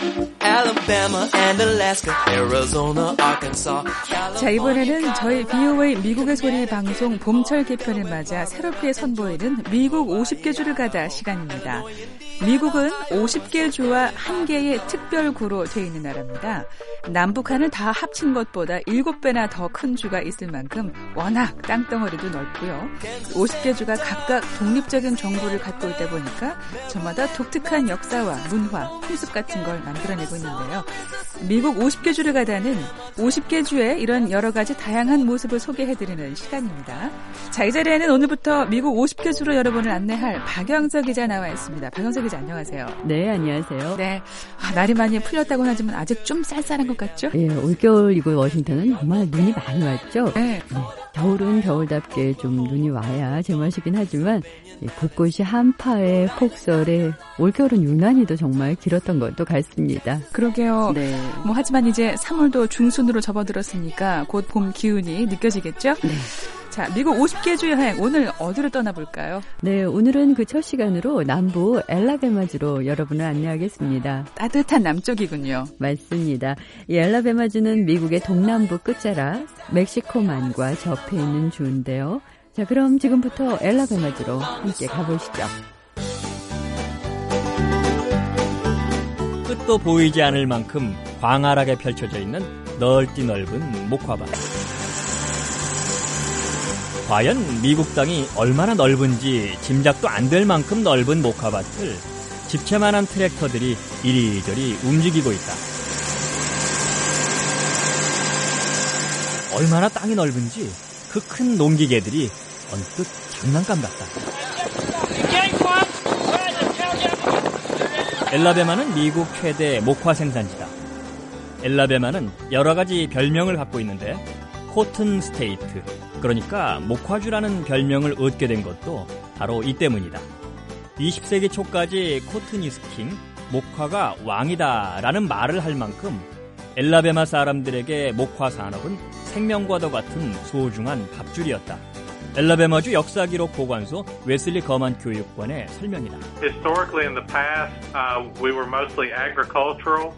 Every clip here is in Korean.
Alabama and Alaska, Arizona, Arkansas. 자, 이번에는 저희 BOA 미국의 소리 방송 봄철 개편을 맞아 새롭게 선보이는 미국 50개 주를 가다 시간입니다. 미국은 50개 주와 1개의 특별구로 되어 있는 나라입니다. 남북한을 다 합친 것보다 7배나 더 큰 주가 있을 만큼 워낙 땅덩어리도 넓고요. 50개 주가 각각 독립적인 정부를 갖고 있다 보니까 저마다 독특한 역사와 문화, 풍습 같은 걸 만들어내고 있는데요. 미국 50개 주를 가다는 50개 주의 이런 여러 가지 다양한 모습을 소개해드리는 시간입니다. 자, 이 자리에는 오늘부터 미국 50개 주로 여러분을 안내할 박영석 기자 나와 있습니다. 박영석 기자 안녕하세요. 네, 안녕하세요. 네, 날이 많이 풀렸다고는 하지만 아직 좀 쌀쌀한 것 같죠? 예, 올겨울이고 워싱턴은 정말 눈이 많이 왔죠? 네. 겨울은 겨울답게 좀 눈이 와야 제맛이긴 하지만 곳곳이 한파에 폭설에 올겨울은 유난히도 정말 길었던 것도 같습니다. 그러게요. 네. 하지만 이제 3월도 중순으로 접어들었으니까 곧 봄 기운이 느껴지겠죠? 네. 자, 미국 50개 주 여행 오늘 어디로 떠나볼까요? 네, 오늘은 그 첫 시간으로 남부 엘라베마주로 여러분을 안내하겠습니다. 따뜻한 남쪽이군요. 맞습니다. 이 엘라베마주는 미국의 동남부 끝자락 멕시코만과 접해 있는 주인데요. 자, 그럼 지금부터 엘라베마주로 함께 가보시죠. 끝도 보이지 않을 만큼 광활하게 펼쳐져 있는 넓디 넓은 목화밭. 과연 미국 땅이 얼마나 넓은지 짐작도 안 될 만큼 넓은 목화밭을 집채만한 트랙터들이 이리저리 움직이고 있다. 얼마나 땅이 넓은지 그 큰 농기계들이 언뜻 장난감 같다. 엘라베마는 미국 최대 목화 생산지다. 엘라베마는 여러 가지 별명을 갖고 있는데 코튼 스테이트, 그러니까 목화주라는 별명을 얻게 된 것도 바로 이 때문이다. 20세기 초까지 코튼 이즈 킹, 목화가 왕이다라는 말을 할 만큼 엘라베마 사람들에게 목화 산업은 생명과도 같은 소중한 밥줄이었다. 엘라베마주 역사기록 보관소 웨슬리 거만 교육관의 설명이다. Historically in the past, we were mostly agricultural.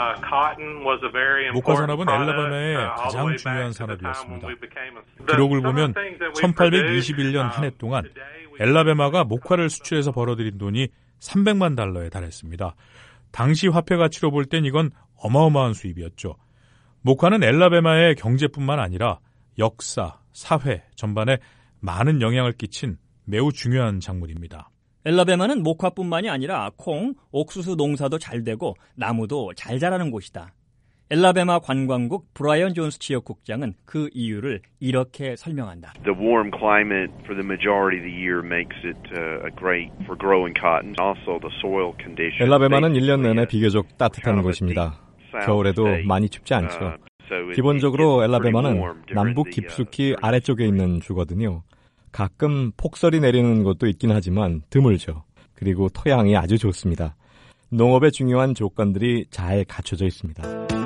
목화 산업은 엘라베마의 가장 중요한 산업이었습니다. 기록을 보면 1821년 한 해 동안 엘라베마가 목화를 수출해서 벌어들인 돈이 300만 달러에 달했습니다. 당시 화폐 가치로 볼 땐 이건 어마어마한 수입이었죠. 목화는 엘라베마의 경제뿐만 아니라 역사, 사회 전반에 많은 영향을 끼친 매우 중요한 작물입니다. 엘라베마는 목화뿐만이 아니라 콩, 옥수수 농사도 잘 되고 나무도 잘 자라는 곳이다. 엘라베마 관광국 브라이언 존스 지역국장은 그 이유를 이렇게 설명한다. The warm climate for the majority of the year makes it great for growing cotton. Also the soil conditions. 엘라베마는 1년 내내 비교적 따뜻한 곳입니다. 겨울에도 많이 춥지 않죠. 기본적으로 엘라베마는 남북 깊숙이 아래쪽에 있는 주거든요. 가끔 폭설이 내리는 곳도 있긴 하지만 드물죠. 그리고 토양이 아주 좋습니다. 농업에 중요한 조건들이 잘 갖춰져 있습니다.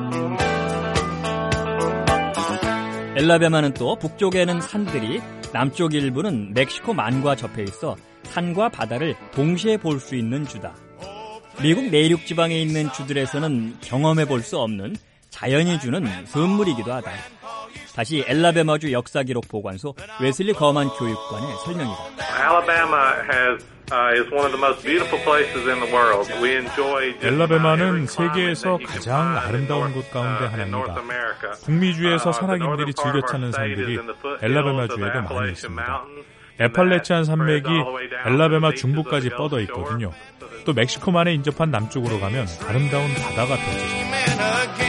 엘라베마는 또 북쪽에는 산들이, 남쪽 일부는 멕시코만과 접해 있어 산과 바다를 동시에 볼 수 있는 주다. 미국 내륙 지방에 있는 주들에서는 경험해 볼 수 없는 자연이 주는 선물이기도 하다. 다시 엘라베마주 역사기록 보관소 웨슬리 거만 교육관의 설명이다. 엘라베마는 세계에서 가장 아름다운 곳 가운데 하나입니다. 북미주에서 산악인들이 즐겨 찾는 산들이 엘라베마주에도 많이 있습니다. 에팔레치안 산맥이 엘라베마 중부까지 뻗어 있거든요. 또 멕시코만에 인접한 남쪽으로 가면 아름다운 바다가 펼쳐집니다.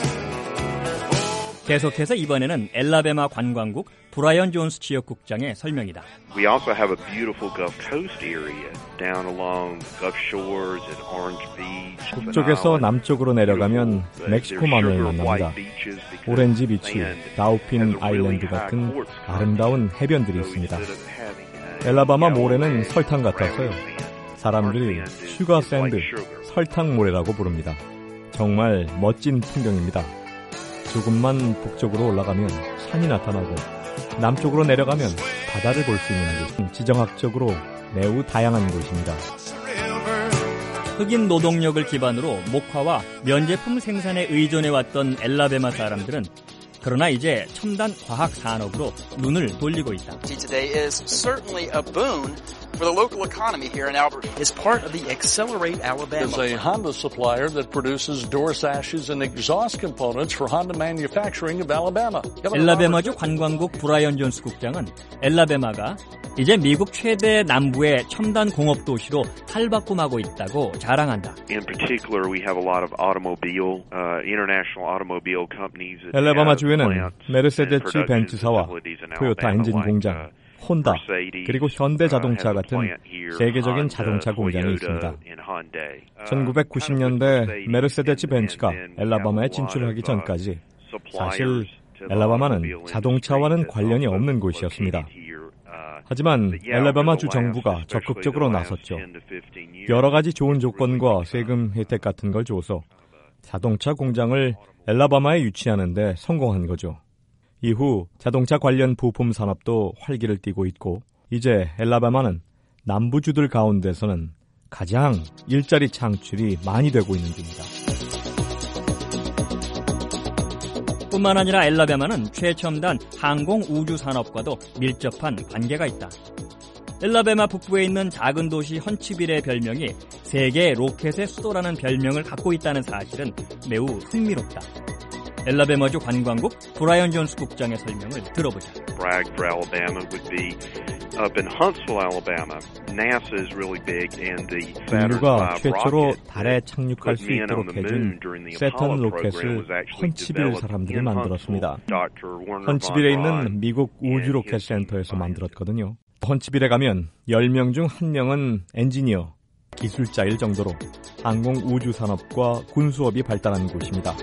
계속해서 이번에는 엘라베마 관광국 브라이언 존스 지역국장의 설명이다. We also have a beautiful Gulf Coast area down along Gulf Shores and Orange Beach. 북쪽에서 남쪽으로 내려가면 멕시코만을 만납니다. 오렌지 비치, 다우핀 아일랜드 같은 아름다운 해변들이 있습니다. 엘라바마 모래는 설탕 같아서요. 사람들이 슈거 샌드, 설탕 모래라고 부릅니다. 정말 멋진 풍경입니다. 조금만 북쪽으로 올라가면 산이 나타나고 남쪽으로 내려가면 바다를 볼 수 있는 곳은 지정학적으로 매우 다양한 곳입니다. 흑인 노동력을 기반으로 목화와 면제품 생산에 의존해왔던 엘라베마 사람들은 그러나 이제 첨단 과학 산업으로 눈을 돌리고 있다. Today is certainly a boon for the local economy here in Alberta. Is part of the Accelerate Alabama. Is a Honda supplier that produces door sashes and exhaust components for Honda manufacturing of Alabama. 엘라베마주 관광국 브라이언 존스 국장은 엘라베마가 이제 미국 최대 남부의 첨단 공업 도시로 탈바꿈하고 있다고 자랑한다. In particular, we have a lot of automobile, international automobile companies. 엘라바마 주에는 메르세데스 벤츠사와 토요타 엔진 공장, 혼다, 그리고 현대 자동차 같은 세계적인 자동차 공장이 있습니다. 1990년대 메르세데스 벤츠가 엘라바마에 진출하기 전까지 사실 엘라바마는 자동차와는 관련이 없는 곳이었습니다. 하지만 엘라바마주 정부가 적극적으로 나섰죠. 여러 가지 좋은 조건과 세금 혜택 같은 걸 줘서 자동차 공장을 엘라바마에 유치하는 데 성공한 거죠. 이후 자동차 관련 부품 산업도 활기를 띠고 있고 이제 엘라바마는 남부주들 가운데서는 가장 일자리 창출이 많이 되고 있는 중입니다. 뿐만 아니라 엘라베마는 최첨단 항공 우주 산업과도 밀접한 관계가 있다. 엘라베마 북부에 있는 작은 도시 헌츠빌의 별명이 세계 로켓의 수도라는 별명을 갖고 있다는 사실은 매우 흥미롭다. 엘라베마주 관광국 브라이언 존스 국장의 설명을 들어보자. Bragg for Alabama would be up in Huntsville, Alabama. NASA is really big, and the Saturn 인류가 V 최초로 rocket 달에 착륙할 수 있도록 해준 세턴 로켓을 헌츠빌 사람들이 만들었습니다. 헌츠빌에 있는 미국 우주 로켓 센터에서 만들었거든요. 헌츠빌에 가면 10명 중 1명은 엔지니어, 기술자일 정도로 항공 우주 산업과 군수업이 발달한 곳입니다.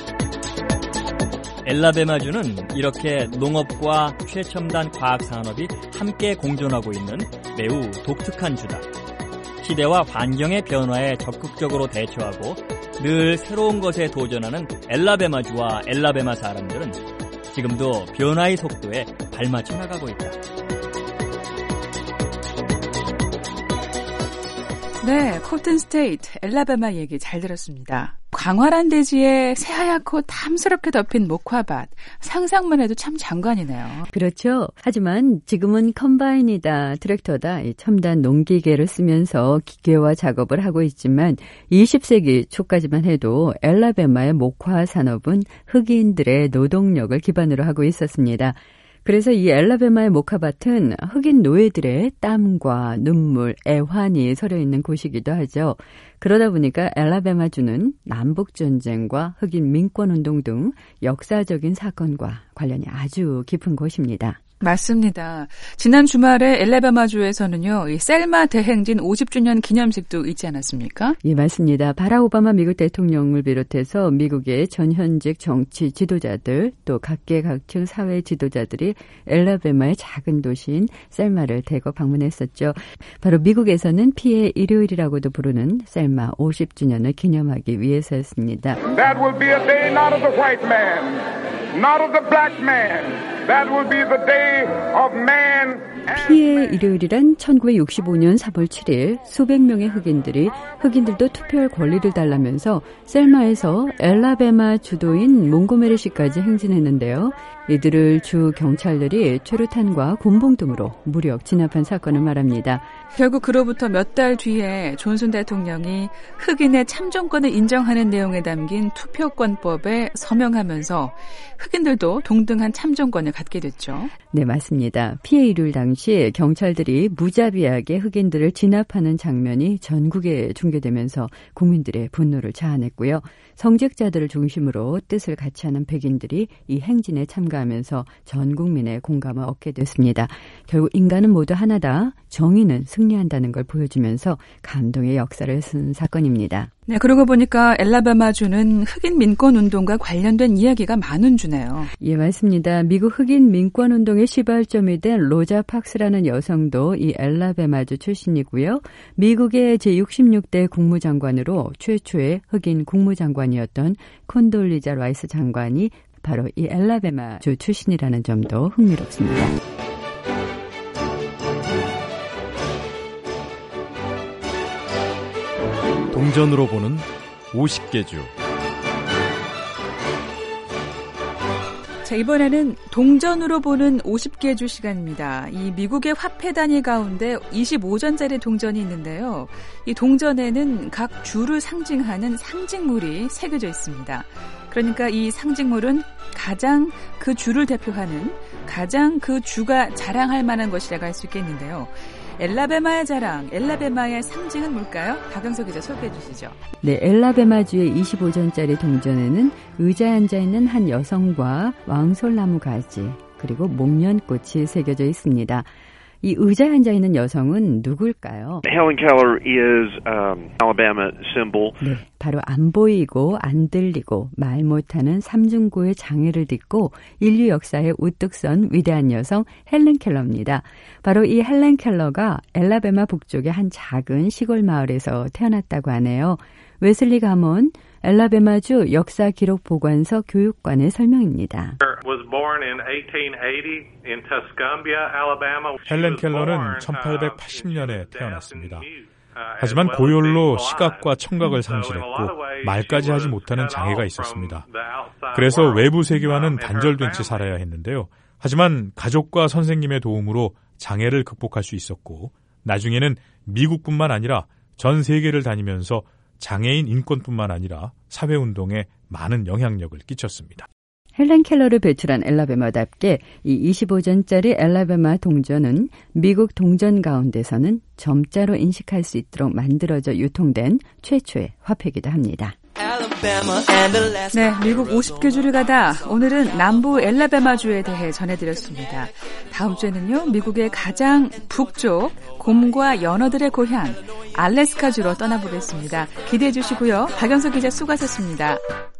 엘라베마주는 이렇게 농업과 최첨단 과학산업이 함께 공존하고 있는 매우 독특한 주다. 시대와 환경의 변화에 적극적으로 대처하고 늘 새로운 것에 도전하는 엘라베마주와 엘라베마 사람들은 지금도 변화의 속도에 발맞춰 나가고 있다. 네, 코튼 스테이트, 엘라바마 얘기 잘 들었습니다. 광활한 대지에 새하얗고 탐스럽게 덮인 목화밭, 상상만 해도 참 장관이네요. 그렇죠. 하지만 지금은 컴바인이다, 트랙터다, 이 첨단 농기계를 쓰면서 기계화 작업을 하고 있지만 20세기 초까지만 해도 엘라베마의 목화 산업은 흑인들의 노동력을 기반으로 하고 있었습니다. 그래서 이 엘라베마의 목화밭은 흑인 노예들의 땀과 눈물, 애환이 서려 있는 곳이기도 하죠. 그러다 보니까 엘라베마주는 남북전쟁과 흑인 민권운동 등 역사적인 사건과 관련이 아주 깊은 곳입니다. 맞습니다. 지난 주말에 엘라바마주에서는요, 이 셀마 대행진 50주년 기념식도 있지 않았습니까? 예, 맞습니다. 바락 오바마 미국 대통령을 비롯해서 미국의 전현직 정치 지도자들 또 각계각층 사회 지도자들이 엘라베마의 작은 도시인 셀마를 대거 방문했었죠. 바로 미국에서는 피해 일요일이라고도 부르는 셀마 50주년을 기념하기 위해서였습니다. That will be a day not of the white man, not of the black man. That will be the day of man. 피해 일요일이란 1965년 3월 7일 수백 명의 흑인들도 투표할 권리를 달라면서 셀마에서 엘라베마 주도인 몽고메리시까지 행진했는데요. 이들을 주 경찰들이 최루탄과 곤봉 등으로 무력 진압한 사건을 말합니다. 결국 그로부터 몇 달 뒤에 존슨 대통령이 흑인의 참정권을 인정하는 내용에 담긴 투표권법에 서명하면서 흑인들도 동등한 참정권을 갖게 됐죠. 네, 맞습니다. 피해 일요일 당시 경찰들이 무자비하게 흑인들을 진압하는 장면이 전국에 중계되면서 국민들의 분노를 자아냈고요. 성직자들을 중심으로 뜻을 같이 하는 백인들이 이 행진에 참가하면서 전 국민의 공감을 얻게 됐습니다. 결국 인간은 모두 하나다, 정의는 승리한다는 걸 보여주면서 감동의 역사를 쓴 사건입니다. 네, 그러고 보니까 엘라바마주는 흑인 민권운동과 관련된 이야기가 많은 주네요. 예, 맞습니다. 미국 흑인 민권운동의 시발점이 된 로자 팍스라는 여성도 이 엘라바마주 출신이고요. 미국의 제66대 국무장관으로 최초의 흑인 국무장관이었던 콘돌리자 라이스 장관이 바로 이 엘라바마주 출신이라는 점도 흥미롭습니다. 동전으로 보는 50개 주. 자, 이번에는 동전으로 보는 50개 주 시간입니다. 이 미국의 화폐 단위 가운데 25전짜리 동전이 있는데요. 이 동전에는 각 주를 상징하는 상징물이 새겨져 있습니다. 그러니까 이 상징물은 가장 그 주를 대표하는 가장 그 주가 자랑할 만한 것이라고 할 수 있겠는데요. 엘라베마의 자랑, 엘라베마의 상징은 뭘까요? 박영석 기자 소개해 주시죠. 네, 엘라베마주의 25전짜리 동전에는 의자에 앉아있는 한 여성과 왕솔나무 가지, 그리고 목련꽃이 새겨져 있습니다. 이 의자에 앉아있는 여성은 누굴까요? Helen Keller is Alabama symbol. 네, 바로 안 보이고 안 들리고 말 못하는 삼중고의 장애를 딛고 인류 역사에 우뚝 선 위대한 여성 헬렌 켈러입니다. 바로 이 헬렌 켈러가 엘라베마 북쪽의 한 작은 시골 마을에서 태어났다고 하네요. 웨슬리 가몬 엘라베마주 역사 기록 보관서 교육관의 설명입니다. 헬렌 켈러는 1880년에 태어났습니다. 하지만 고열로 시각과 청각을 상실했고 말까지 하지 못하는 장애가 있었습니다. 그래서 외부 세계와는 단절된 채 살아야 했는데요. 하지만 가족과 선생님의 도움으로 장애를 극복할 수 있었고 나중에는 미국뿐만 아니라 전 세계를 다니면서 장애인 인권뿐만 아니라 사회운동에 많은 영향력을 끼쳤습니다. 헬렌 켈러를 배출한 엘라베마답게 이 25전짜리 엘라베마 동전은 미국 동전 가운데서는 점자로 인식할 수 있도록 만들어져 유통된 최초의 화폐이기도 합니다. 네, 미국 50개 주를 가다 오늘은 남부 엘라베마주에 대해 전해드렸습니다. 다음 주에는요, 미국의 가장 북쪽 곰과 연어들의 고향 알래스카주로 떠나보겠습니다. 기대해 주시고요. 박영석 기자 수고하셨습니다.